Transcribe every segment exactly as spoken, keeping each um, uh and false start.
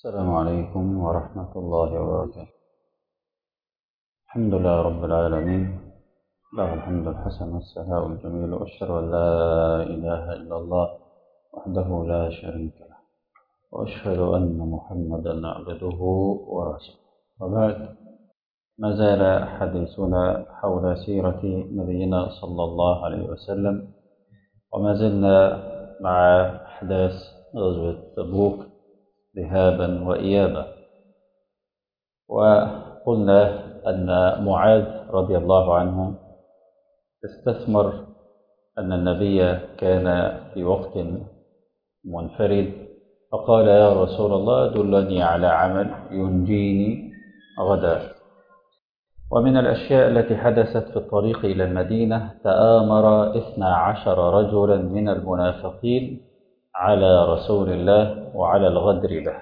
السلام عليكم ورحمة الله وبركاته. الحمد لله رب العالمين، له الحمد الحسن والثناء الجميل، وأشهد أن لا إله إلا الله وحده لا شريك له، وأشهد أن محمدا عبده ورسوله. وبعد، ما زال حديثنا حول سيرة نبينا صلى الله عليه وسلم، وما زلنا مع أحداث غزوة تبوك ذهابا وإيابا. وقلنا أن معاذ رضي الله عنه استثمر أن النبي كان في وقت منفرد، فقال: يا رسول الله، دلني على عمل ينجيني غدا. ومن الأشياء التي حدثت في الطريق إلى المدينة، تآمر اثنا عشر رجلا من المنافقين على رسول الله وعلى الغدر به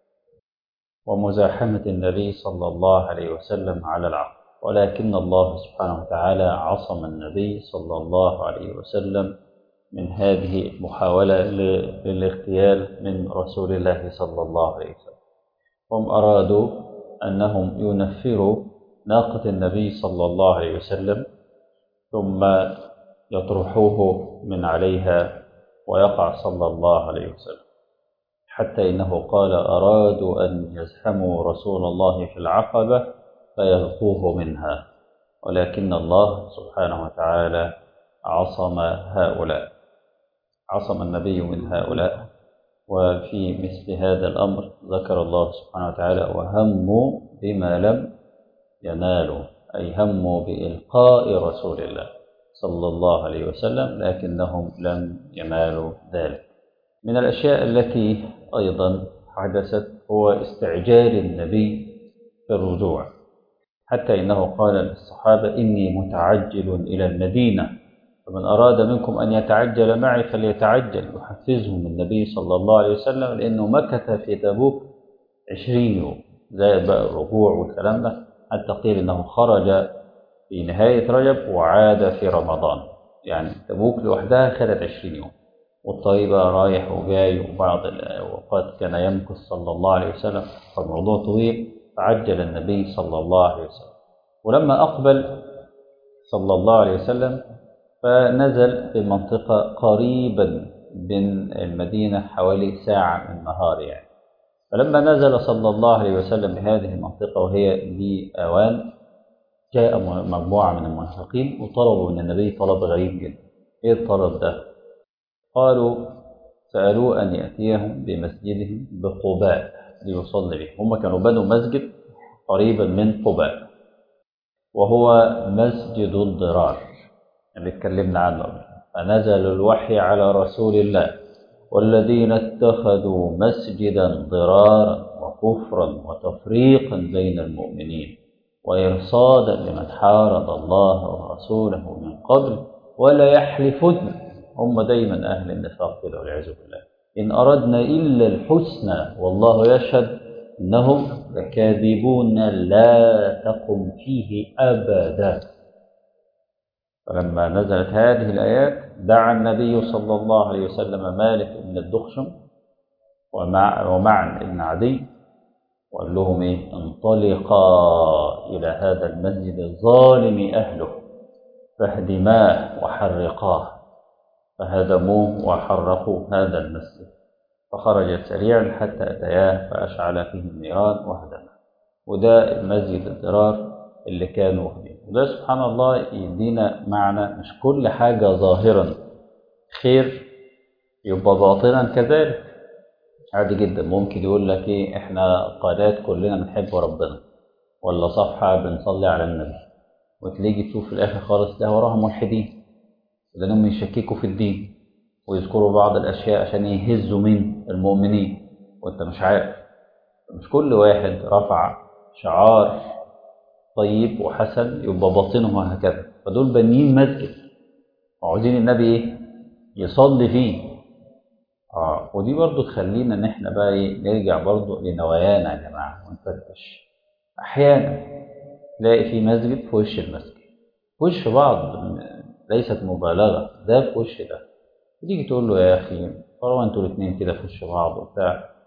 ومزاحمة النبي صلى الله عليه وسلم على العقل، ولكن الله سبحانه وتعالى عصم النبي صلى الله عليه وسلم من هذه المحاولة للاغتيال من رسول الله صلى الله عليه وسلم. هم أرادوا أنهم ينفروا ناقة النبي صلى الله عليه وسلم ثم يطرحوه من عليها ويقع صلى الله عليه وسلم، حتى إنه قال: أرادوا أن يزحموا رسول الله في العقبة فيلقوه منها، ولكن الله سبحانه وتعالى عصم هؤلاء، عصم النبي من هؤلاء. وفي مثل هذا الأمر ذكر الله سبحانه وتعالى: وهموا بما لم ينالوا، أي هموا بإلقاء رسول الله صلى الله عليه وسلم لكنهم لم ينالوا ذلك. من الأشياء التي أيضا حدثت هو استعجال النبي في الرجوع، حتى إنه قال للصحابة: إني متعجل إلى المدينة، فمن أراد منكم أن يتعجل معي فليتعجل. يحفزهم النبي صلى الله عليه وسلم، لأنه مكث في تبوك عشرين يوم، زائد بقى الرجوع والكلام ده، حتى قيل إنه خرج في نهاية رجب وعاد في رمضان. يعني تبوك لوحدها خدت عشرين يوم، والطريق رايح وجاي، وبعض الأوقات كان يمكث صلى الله عليه وسلم، فالموضوع طويل، فعجل النبي صلى الله عليه وسلم. ولما أقبل صلى الله عليه وسلم فنزل في منطقة قريبا من المدينة حوالي ساعة من النهار يعني. فلما نزل صلى الله عليه وسلم بهذه المنطقة وهي بأوان، جاء مجموعة من المنافقين وطلبوا من النبي طلب غريب جدا. إيه الطلب ده؟ قالوا سألوا أن يأتيهم بمسجدهم بقباء ليصلي به. هم كانوا بنوا مسجد قريبا من قباء، وهو مسجد الضرار اللي اتكلمنا عنه. فنزل الوحي على رسول الله: والذين اتخذوا مسجدا ضرارا وكفرا وتفريقا بين المؤمنين وإرصادا لمن حارب الله ورسوله من قبل ولا يحلفن. هم دايما أهل النفاق كده والعياذ بالله. إن أردنا إلا الحسنى والله يشهد إنهم لكاذبون لا تقم فيه أبدا. فلما نزلت هذه الآيات دعا النبي صلى الله عليه وسلم مالك بن الدخشم ومع ومعن بن عدي، وقال لهم: إيه؟ انطلقا إلى هذا المسجد الظالم أهله فاهدماه وحرقاه. فهدموه وحرقوا هذا المسجد، فخرج سريعا حتى أتياه فأشعل فيه النيران وهدمه. وده المسجد الضرار اللي كانوا فيه. وده سبحان الله يدينا معنى: مش كل حاجة ظاهرا خير يبقى باطنا كذلك. عادي جدا ممكن يقول لك: ايه، احنا قناة كلنا بنحب ربنا، ولا صفحة بنصلي على النبي، وتلاقي تشوف في الآخر خالص ده وراها ملحدين لأنهم يشككوا في الدين ويذكروا بعض الأشياء عشان يهزوا من المؤمنين وانت مش عارف. مش كل واحد رفع شعار طيب وحسن يبقى باطنه هكذا. فدول بنيين مسجد وعاوزين النبي ايه؟ يصلي فيه. اه ودي برضو تخلينا ان احنا بقى ايه، نرجع برضو لنوايانا يا جماعه ونفتش. احيانا تلاقي في مسجد في وش المسجد، في وش بعض، ليست مبالغه، ده في وش ده. تيجي تقول له: يا اخي طالما انتوا الاثنين كده في وش بعض وبتاع،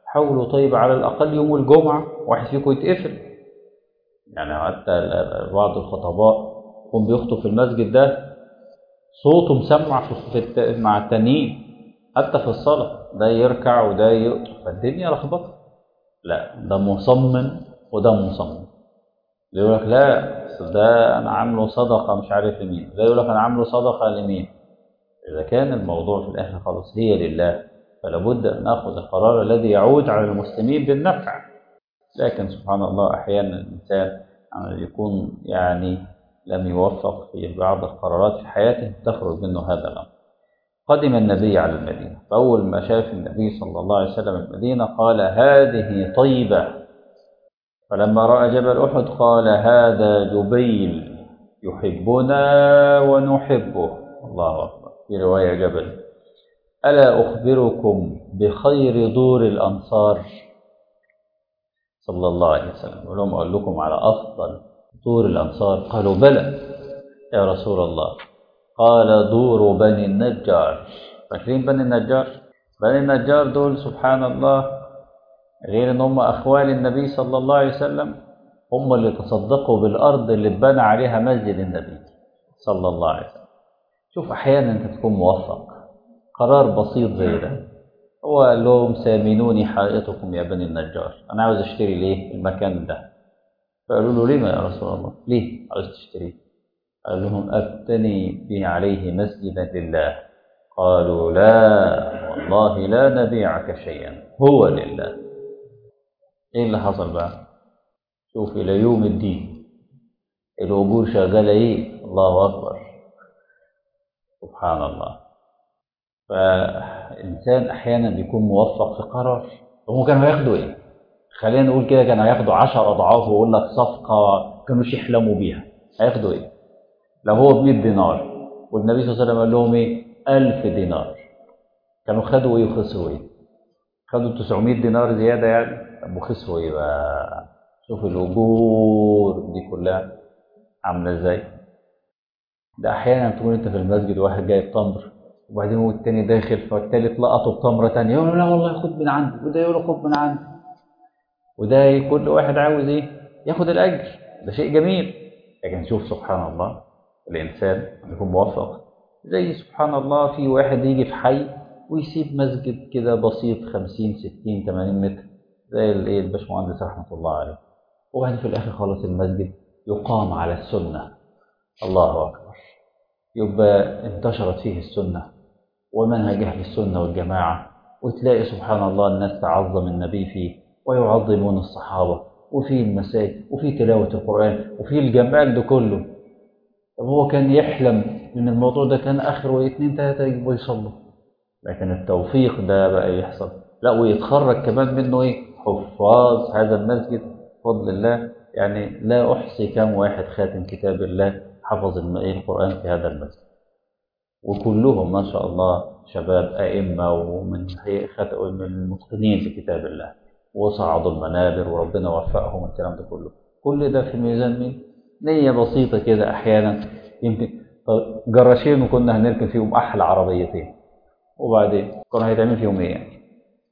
حاولوا طيب على الأقل يوم الجمعة واحد فيكم يتقفل. يعني حتى بعض الخطباء هم بيخطب في المسجد ده صوته مسمع في الت... مع التانيين حتى في الصلاة، ده يركع وده يقف، فالدنيا لخبطة. لا ده مصمم وده مصمم. يقول لك لا ده أنا عامله صدقة مش عارف لمين، ده يقول لك أنا عامله صدقة لمين. إذا كان الموضوع في الآخر خلاص هي لله، فلا بد أن نأخذ القرار الذي يعود على المسلمين بالنفع. لكن سبحان الله أحيانا الإنسان يكون يعني لم يوفق في بعض القرارات في حياته تخرج منه هذا الأمر. قدم النبي على المدينة، فأول ما شاف النبي صلى الله عليه وسلم المدينة قال هذه طيبة. فلما رأى جبل أحد قال هذا جبيل يحبنا ونحبه. الله أكبر. في رواية جبل ألا أخبركم بخير دور الأنصار صلى الله عليه وسلم، ولهم أقول لكم على أفضل دور الأنصار؟ قالوا بلى يا رسول الله. قال دور بني النجار. فاكرين بني النجار؟ بني النجار دول سبحان الله غير ان هم اخوال النبي صلى الله عليه وسلم، هم اللي تصدقوا بالارض اللي اتبنى عليها مسجد النبي صلى الله عليه وسلم. شوف احيانا انت تكون موفق، قرار بسيط زي ده، هو قال لهم سامنوني حائطكم يا بني النجار، انا عاوز اشتري ليه المكان ده. فقالوا له ليه يا رسول الله، ليه عاوز تشتريه؟ قال لهم ابتني به عليه مسجدا لله. قالوا لا والله لا نبيعك شيئا هو لله. ايه اللي حصل بقى؟ شوف الى يوم الدين الأجور شغالة ايه، الله اكبر سبحان الله. فالإنسان أحيانا بيكون موفق في قرار. هم كانوا هياخدوا إيه؟ خلينا نقول كده كانوا هياخدوا عشر أضعاف، ويقول لك صفقة كانوش يحلموا بيها. هياخدوا إيه؟ لو هو بمئة دينار والنبي صلى الله عليه وسلم قال لهم إيه؟ ألف دينار، كانوا خدوا إيه وخسروا إيه؟ خدوا تسعمائة دينار زيادة يعني، طب وخسروا إيه بقى؟ شوف الأجور دي كلها عاملة إزاي؟ ده أحيانا تكون أنت في المسجد واحد جايب تمر، وبعدين هو التاني داخل، فالتالت لقطه بتمرة تانية يقول له لا والله خد من عندي، وده يقول له خد من عندي، وده كل واحد عاوز ايه؟ ياخد الأجر. ده شيء جميل. لكن شوف سبحان الله الإنسان يكون موفق، زي سبحان الله في واحد يجي في حي ويسيب مسجد كده بسيط خمسين ستين ثمانين متر زي الايه الباشمهندس رحمة الله عليه، وبعدين في الآخر خالص المسجد يقام على السنة. الله أكبر. يبقى انتشرت فيه السنة ومنهج أهل السنة والجماعة، وتلاقي سبحان الله الناس تعظم النبي فيه ويعظمون الصحابة، وفي المساجد وفي تلاوة القرآن وفي الجمال ده كله. طب هو كان يحلم من الموضوع ده كان آخره اثنين ثلاثة يجيبوا يصلوا، لكن التوفيق ده بقى يحصل لا ويتخرج كمان منه ايه؟ حفاظ هذا المسجد بفضل الله. يعني لا أحصي كم واحد خاتم كتاب الله حفظ القرآن في هذا المسجد، وكلهم ما شاء الله شباب أئمة ومن من المتقنين لكتاب الله، وصعدوا المنابر وربنا وفقهم الكلام ده كله. كل ده في ميزان مين؟ نية بسيطة كده. أحيانا يمكن جراشين وكنا هنركن فيهم أحلى عربيتين، وبعدين كنا هيتعمل فيهم إيه يعني؟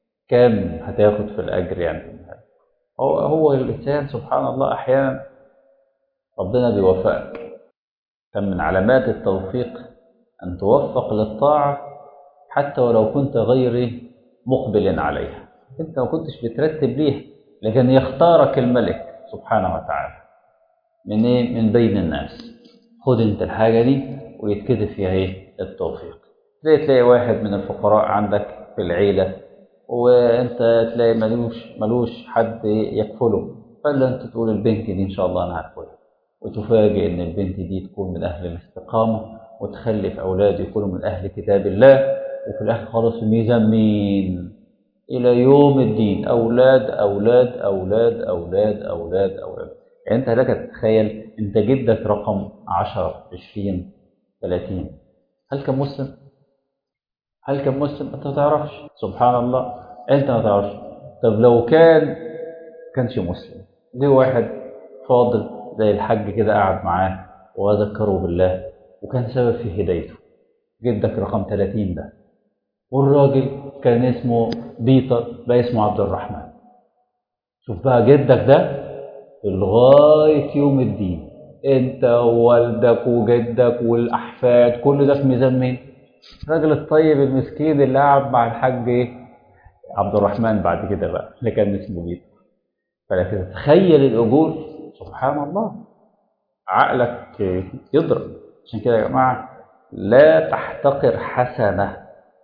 كام هتاخد في الأجر يعني؟ هو هو الإنسان سبحان الله أحيانا ربنا بيوفقك. كان من علامات التوفيق أن توفق للطاعة حتى ولو كنت غير مقبل عليها، أنت ما كنتش بترتب ليها، لكن يختارك الملك سبحانه وتعالى من إيه؟ من بين الناس. خد أنت الحاجة دي ويتكتب فيها إيه؟ التوفيق. زي تلاقي واحد من الفقراء عندك في العيلة وأنت تلاقي ملوش ملوش حد يكفله، فلا أنت تقول البنت دي إن شاء الله أنا هكفلها، وتفاجئ إن البنت دي تكون من أهل الاستقامة وتخلف أولاد يكونوا من أهل كتاب الله، وفي الآخر خالص في ميزان مين؟ إلى يوم الدين أولاد أولاد أولاد أولاد أولاد أولاد. يعني أنت لك تتخيل أنت جدك رقم عشرة عشرين ثلاثين، هل كان مسلم؟ هل كان مسلم؟ أنت ما تعرفش سبحان الله، أنت ما تعرفش. طب لو كان كانش مسلم، جه واحد فاضل زي الحج كده قعد معاه وذكره بالله وكان سبب في هدايته، جدك رقم ثلاثين ده والراجل كان اسمه بيتر بقى اسمه عبد الرحمن. شوف بقى جدك ده لغاية يوم الدين، انت ووالدك وجدك والأحفاد كل ده في ميزان مين؟ الراجل الطيب المسكين اللي قعد مع الحاج ايه؟ عبد الرحمن بعد كده بقى اللي كان اسمه بيتر. فلكن تخيل الأجور، سبحان الله، عقلك يضرب. عشان كده يا جماعة لا تحتقر حسنة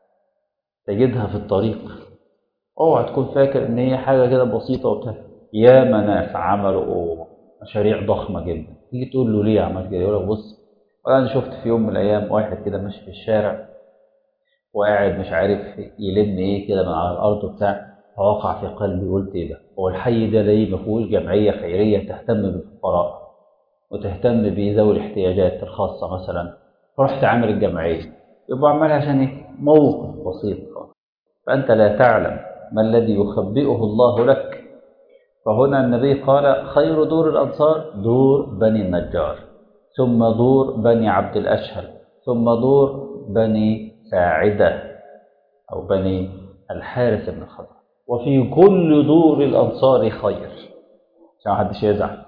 تجدها في الطريق. اوعى تكون فاكر ان هي حاجة كده بسيطة وبتاع. ياما ناس عملوا مشاريع ضخمة جدا، تيجي تقول له ليه عملت كده؟ يقول لك بص، انا شفت في يوم من الايام واحد كده ماشي في الشارع وقاعد مش عارف يلم ايه كده من على الارض وبتاع، فوقع في قلبي قلت ايه ده؟ هو الحي ده ليه ما فيهوش جمعية خيرية تهتم بالفقراء وتهتم بذوي الاحتياجات الخاصة مثلا؟ فرحت عامل الجمعية. يبقى عملها عشان ايه؟ موقف بسيط. فأنت لا تعلم ما الذي يخبئه الله لك. فهنا النبي قال خير دور الأنصار دور بني النجار، ثم دور بني عبد الأشهل، ثم دور بني ساعدة أو بني الحارث بن الخزرج. وفي كل دور الأنصار خير، عشان ما حدش يزعل.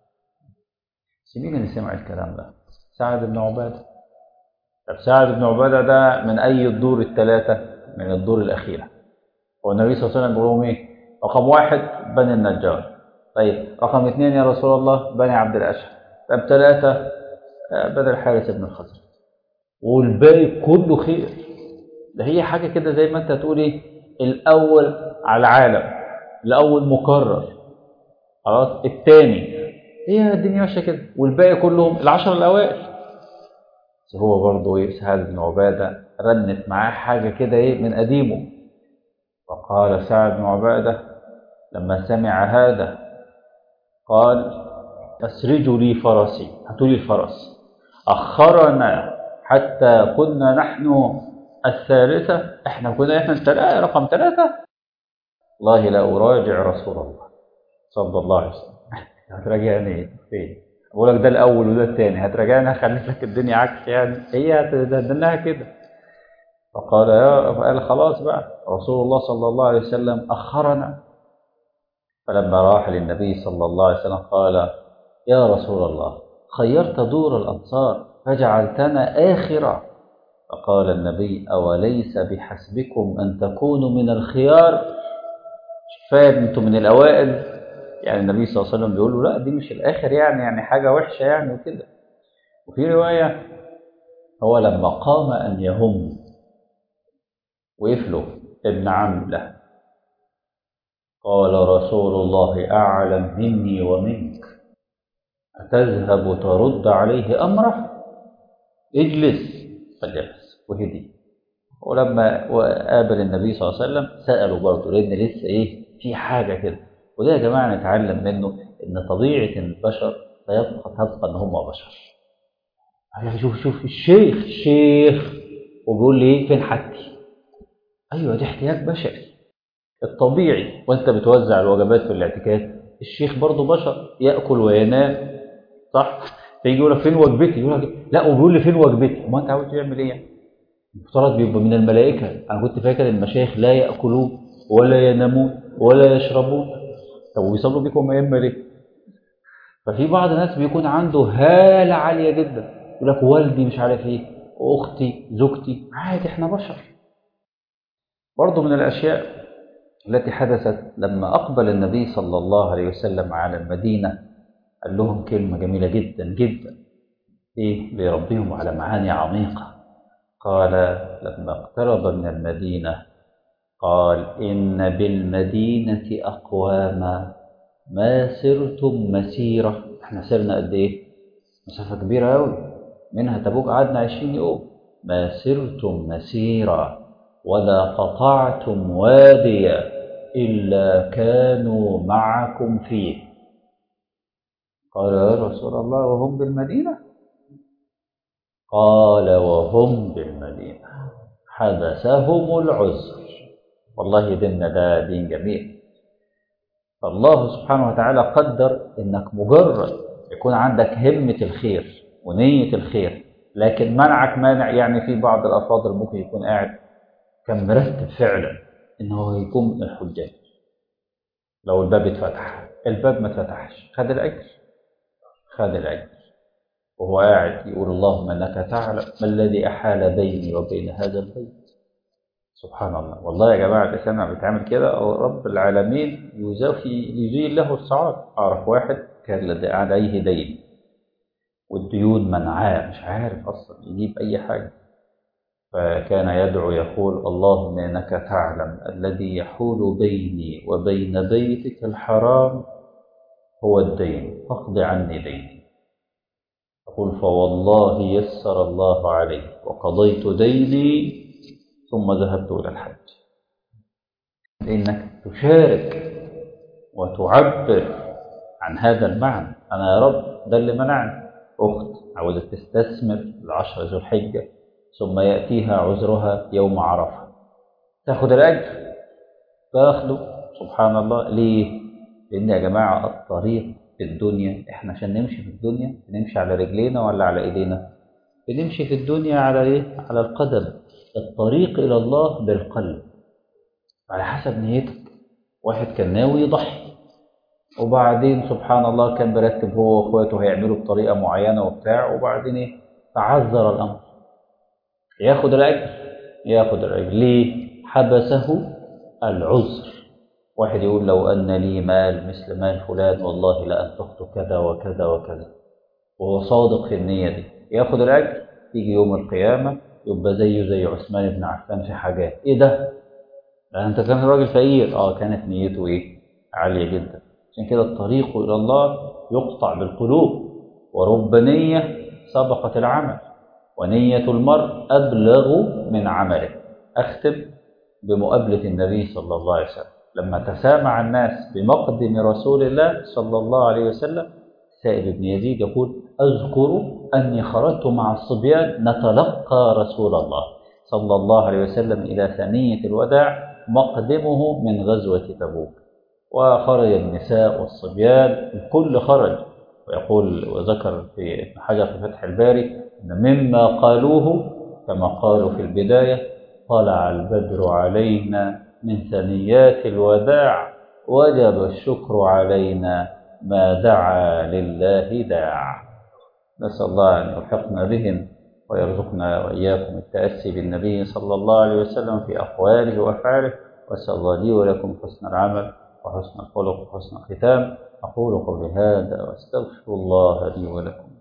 مين اللي سمع الكلام ده؟ سعد بن عبادة. طب سعد بن عبادة ده من أي الدور الثلاثة؟ من الدور الأخيرة. والنبي صلى الله عليه وسلم بيقول لهم ايه؟ رقم واحد بني النجار، طيب رقم اثنين يا رسول الله بني عبد الأشهل، طب ثلاثة بني الحارث بن الخزرج، والباقي كله خير. ده هي حاجة كده زي ما انت تقول ايه؟ الأول على العالم، الأول مكرر، خلاص الثاني، هي الدنيا ماشية كده، والباقي كلهم العشر الأوائل. بس هو برضه ايه؟ سعد بن عبادة رنت معاه حاجة كده ايه من قديمه. وقال سعد بن عبادة لما سمع هذا قال أسرجوا لي فرسي، هاتوا لي الفرس. أخرنا حتى كنا نحن الثالثة، احنا كنا احنا الثلاثة رقم ثلاثة. والله لا أراجع رسول الله صلى الله عليه وسلم. هتراجعني فين؟ أقول لك ده الأول وده الثاني، هتراجعني هخلي لك الدنيا عكس يعني؟ هي هتدلها كده. فقال يا قال خلاص بقى رسول الله صلى الله عليه وسلم أخرنا. فلما راح للنبي صلى الله عليه وسلم قال يا رسول الله خيرت دور الأنصار فجعلتنا آخرا. فقال النبي أوليس بحسبكم أن تكونوا من الخيار؟ فاهم أنتم من الأوائل؟ يعني النبي صلى الله عليه وسلم بيقول له لا دي مش الآخر يعني يعني حاجة وحشة يعني وكده. وفي رواية هو لما قام أن يهم ويفلو ابن عم له قال رسول الله أعلم مني ومنك أتذهب ترد عليه أمره؟ اجلس. فجلس وهدي. ولما قابل النبي صلى الله عليه وسلم سأله برضه، لأن لسه إيه في حاجة كده. وده يا جماعة نتعلم منه إن طبيعة البشر تبقى تبقى إن هم بشر. شوف شوف الشيخ الشيخ وبيقول لي إيه فين حاجتي؟ أيوه دي احتياج بشري الطبيعي. وأنت بتوزع الوجبات في الاعتكاف الشيخ برضه بشر يأكل وينام، صح؟ فيجي يقول لك فين وجبتي؟ يقول لك لا وبيقول لي فين وجبتي؟ ما انت عاوز تعمل ايه يعني؟ المفترض بيبقى من الملائكه. انا كنت فاكر المشايخ لا ياكلون ولا ينامون ولا يشربون. طب وبيصلوا بيكم ايام ليه؟ ففي بعض الناس بيكون عنده هاله عاليه جدا، يقول لك والدي مش عارف ايه، واختي زوجتي، عادي احنا بشر. برضه من الاشياء التي حدثت لما اقبل النبي صلى الله عليه وسلم على المدينه قال لهم كلمه جميله جدا جدا إيه لربهم على معاني عميقة. قال لما اقترب من المدينة قال إن بالمدينة أقواما ما سرتم مسيرة. احنا سرنا قد إيه؟ مسافة كبيرة أوي، منها تبوك قعدنا عشرين يوم. ما سرتم مسيرة ولا قطعتم واديا إلا كانوا معكم فيه. قال يا رسول الله وهم بالمدينة؟ قال وهم بالمدينة حبسهم العذر. والله ديننا ده دين جميل. فالله سبحانه وتعالى قدر انك مجرد يكون عندك همة الخير ونية الخير، لكن منعك مانع. يعني في بعض الأفاضل ممكن يكون قاعد كان مرتب فعلا إن هو يكون من الحجاج. لو الباب اتفتح، الباب ما اتفتحش، خد الأجر، خد الأجر. وهو قاعد يقول اللهم إنك تعلم ما الذي أحال بيني وبين هذا البيت. سبحان الله. والله يا جماعة الإنسان لما بيتعمل كده أو رب العالمين يزافي يزيل له الصعاب. أعرف واحد كان لدى عليه دين والديون منعاه، مش عارف أصلا يجيب أي حاجة، فكان يدعو يقول اللهم إنك تعلم الذي يحول بيني وبين بيتك الحرام هو الدين، فاقض عني ديني. يقول فوالله يسر الله علي وقضيت ديني ثم ذهبت إلى الحج. إنك تشارك وتعبر عن هذا المعنى. أنا يا رب ده اللي منعني. أخت عاوزة تستثمر العشر ذو الحجة ثم يأتيها عذرها يوم عرفة، تاخد الأجر، تاخده. سبحان الله. ليه؟ لأن يا جماعة الطريق في الدنيا، إحنا عشان نمشي في الدنيا نمشي على رجلينا ولا على إيدينا؟ بنمشي في الدنيا على إيه؟ على القدم. الطريق إلى الله بالقلب على حسب نيتك. واحد كان ناوي يضحي وبعدين سبحان الله كان برتب هو واخواته هيعملوا بطريقة معينة وبتاع، وبعدين إيه؟ تعذر الأمر، ياخد الأجر، ياخد الأجر. ليه؟ حبسه العذر. واحد يقول لو أن لي مال مثل مال فلان والله لأنفقت كذا وكذا وكذا، وهو صادق في النية دي، ياخد الأجر. يجي يوم القيامة يبقى زيه زي عثمان بن عفان في حاجات. إيه ده؟ ده أنت كان راجل فقير. آه كانت نيته إيه؟ عالية جدا. عشان كده الطريق إلى الله يقطع بالقلوب، ورب نية سبقت العمل، ونية المرء أبلغ من عمله. أختم بمقابلة النبي صلى الله عليه وسلم لما تسامع الناس بمقدم رسول الله صلى الله عليه وسلم. سائب بن يزيد يقول أذكر أني خرجت مع الصبيان نتلقى رسول الله صلى الله عليه وسلم إلى ثنية الوداع مقدمه من غزوة تبوك، وخرج النساء والصبيان الكل خرج. ويقول وذكر في ابن حجر في فتح الباري أن مما قالوه كما قالوا في البداية طلع البدر علينا من ثنيات الوداع وجب الشكر علينا ما دعا لله داع. نسأل الله أن يوفقنا بهم ويرزقنا وإياكم التأسي بالنبي صلى الله عليه وسلم في أقواله وأفعاله. وأسأل الله لي ولكم حسن العمل وحسن الخلق وحسن الختام. أقول قولي هذا وأستغفر الله لي ولكم.